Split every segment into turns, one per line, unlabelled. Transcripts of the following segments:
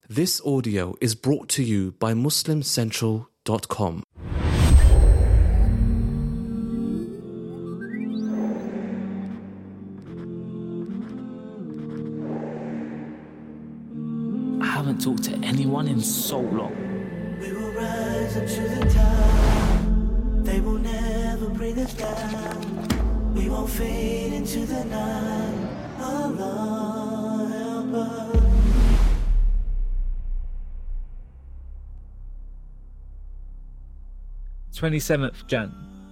This audio is brought to you by MuslimCentral.com.
I haven't talked to anyone in so long.
We will rise up to the top. They will never bring us down. We won't fade into the night. Allah help us.
27th Jan.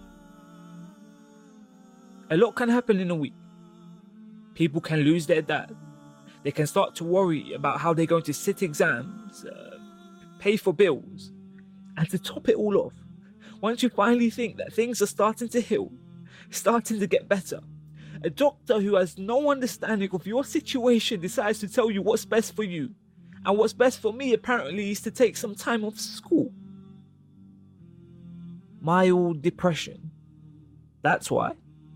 A lot can happen in a week. People can lose their dad. They can start to worry about how they're going to sit exams, pay for bills. And to top it all off, once you finally think that things are starting to heal, starting to get better, a doctor who has no understanding of your situation decides to tell you what's best for you. And what's best for me apparently is to take some time off school. Mild depression. That's why.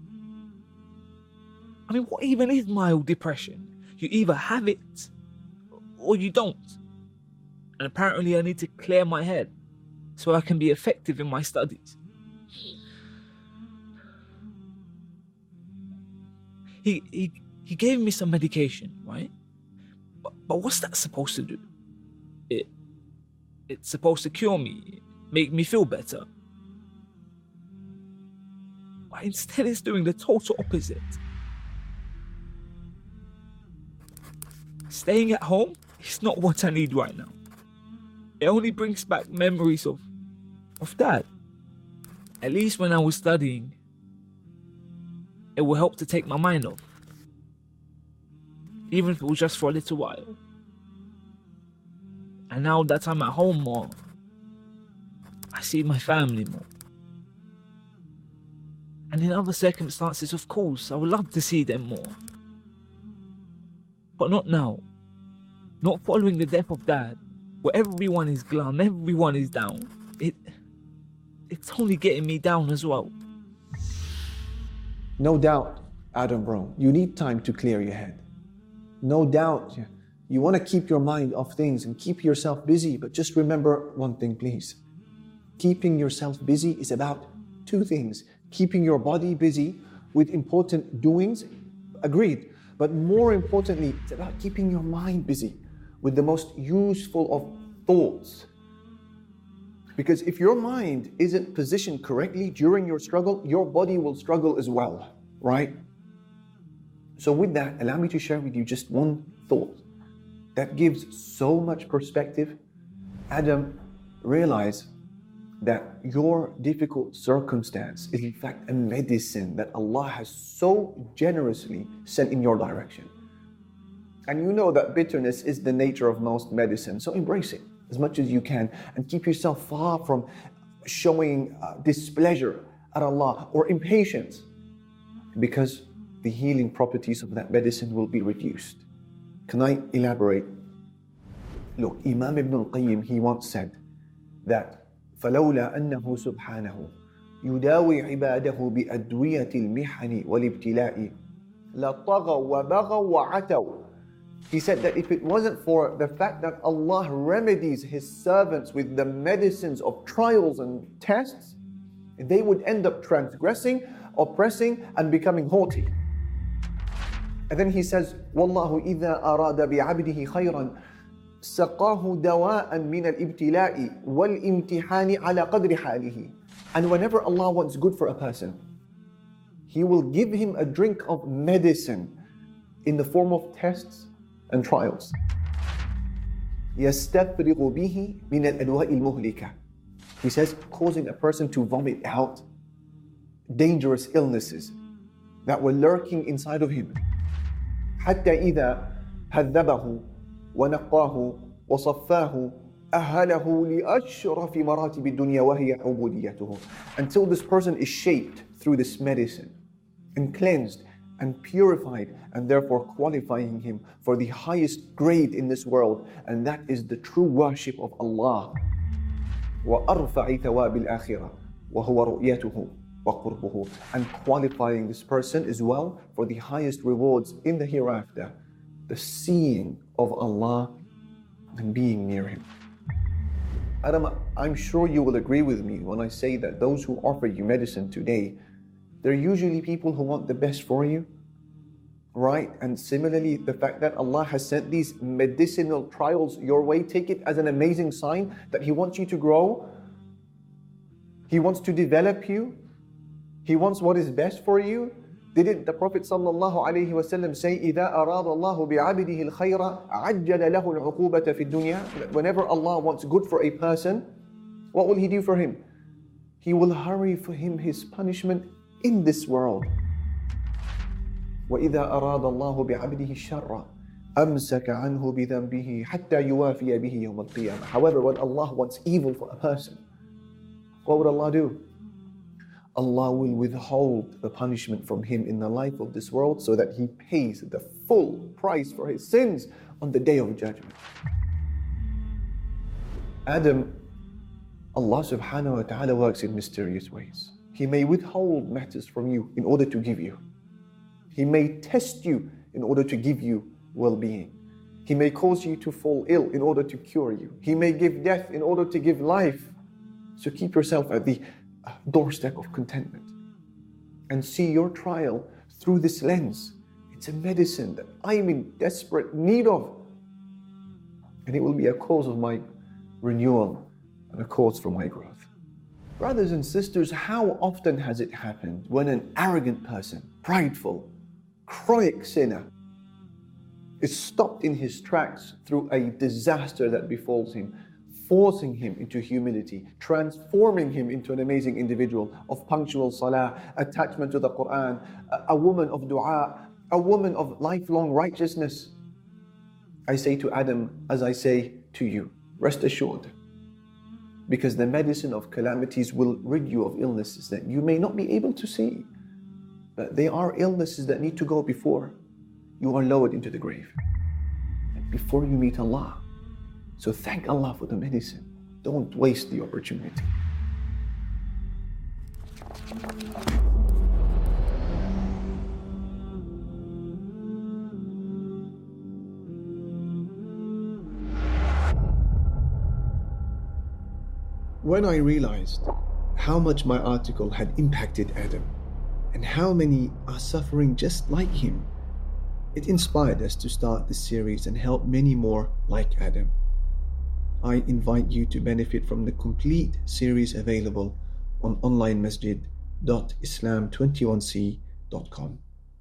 I mean, what even is mild depression? You either have it or you don't. And apparently I need to clear my head so I can be effective in my studies. He gave me some medication, right? But what's that supposed to do? It's supposed to cure me, make me feel better. But instead it's doing the total opposite. Staying at home is not what I need right now. It only brings back memories of Dad. At least when I was studying, it will help to take my mind off. Even if it was just for a little while. And now that I'm at home more, I see my family more. And in other circumstances, of course, I would love to see them more. But not now. Not following the death of Dad, where everyone is glum, everyone is down. It's only getting me down as well.
No doubt, Adam bro, you need time to clear your head. No doubt, you want to keep your mind off things and keep yourself busy, but just remember one thing, please. Keeping yourself busy is about two things. Keeping your body busy with important doings, agreed. But more importantly, it's about keeping your mind busy with the most useful of thoughts. Because if your mind isn't positioned correctly during your struggle, your body will struggle as well, right? So with that, allow me to share with you just one thought that gives so much perspective. Adam, realize that your difficult circumstance is in fact a medicine that Allah has so generously sent in your direction. And you know that bitterness is the nature of most medicine, so embrace it as much as you can and keep yourself far from showing displeasure at Allah or impatience, because the healing properties of that medicine will be reduced. Can I elaborate? Look, Imam Ibn al-Qayyim, he once said that فلولا أنه سبحانه يداوي عباده بأدوية المحن والابتلاء لطغوا وبغوا وعتوا. He said that if it wasn't for the fact that Allah remedies His servants with the medicines of trials and tests, they would end up transgressing, oppressing, and becoming haughty. And then he says, وَاللَّهُ إِذَا أَرَادَ بِعَبْدِهِ خَيْرًا سقاه دواء من الابتلاء والامتحان على قدر حاله. And whenever Allah wants good for a person, He will give him a drink of medicine in the form of tests and trials. يستفرغ به من الأدواء المهلكة. He says, causing a person to vomit out dangerous illnesses that were lurking inside of him. حتى إذا هذبه ونقاه وصفاه أهله لأشرف مراتب الدنيا وهي عبوديته. Until this person is shaped through this medicine and cleansed and purified, and therefore qualifying him for the highest grade in this world, and that is the true worship of Allah. وأرفع ثواب الآخرة وهو رؤيته وقربه. And qualifying this person as well for the highest rewards in the hereafter, the seeing of Allah and being near him. Adam, I'm sure you will agree with me when I say that those who offer you medicine today, they're usually people who want the best for you, right? And similarly, the fact that Allah has sent these medicinal trials your way, take it as an amazing sign that He wants you to grow. He wants to develop you. He wants what is best for you. Didn't the Prophet ﷺ say, إِذَا أَرَادَ اللَّهُ بِعَبْدِهِ الْخَيْرَ عَجَّلَ لَهُ الْعُقُوبَةَ فِي الدُّنْيَا? Whenever Allah wants good for a person, what will He do for him? He will hurry for him His punishment in this world. وَإِذَا أَرَادَ اللَّهُ بِعَبْدِهِ الشَّرَّ أَمْسَكَ عَنْهُ بِذَنْبِهِ حَتَّى يُوَافِيَ بِهِ يَوْمَ الْقِيَامَةِ. However, when Allah wants evil for a person, what would Allah do? Allah will withhold the punishment from him in the life of this world so that he pays the full price for his sins on the day of judgment. Adam, Allah subhanahu wa ta'ala works in mysterious ways. He may withhold matters from you in order to give you. He may test you in order to give you well-being. He may cause you to fall ill in order to cure you. He may give death in order to give life. So keep yourself at the doorstep of contentment and see your trial through this lens. It's a medicine that I'm in desperate need of, and it will be a cause of my renewal and a cause for my growth. Brothers and sisters, how often has it happened when an arrogant person, prideful, chronic sinner, is stopped in his tracks through a disaster that befalls him, forcing him into humility, transforming him into an amazing individual of punctual salah, attachment to the Quran, a woman of dua, a woman of lifelong righteousness. I say to Adam, as I say to you, rest assured, because the medicine of calamities will rid you of illnesses that you may not be able to see, but they are illnesses that need to go before you are lowered into the grave and before you meet Allah. So thank Allah for the medicine. Don't waste the opportunity. When I realized how much my article had impacted Adam and how many are suffering just like him, it inspired us to start this series and help many more like Adam. I invite you to benefit from the complete series available on onlinemasjid.islam21c.com.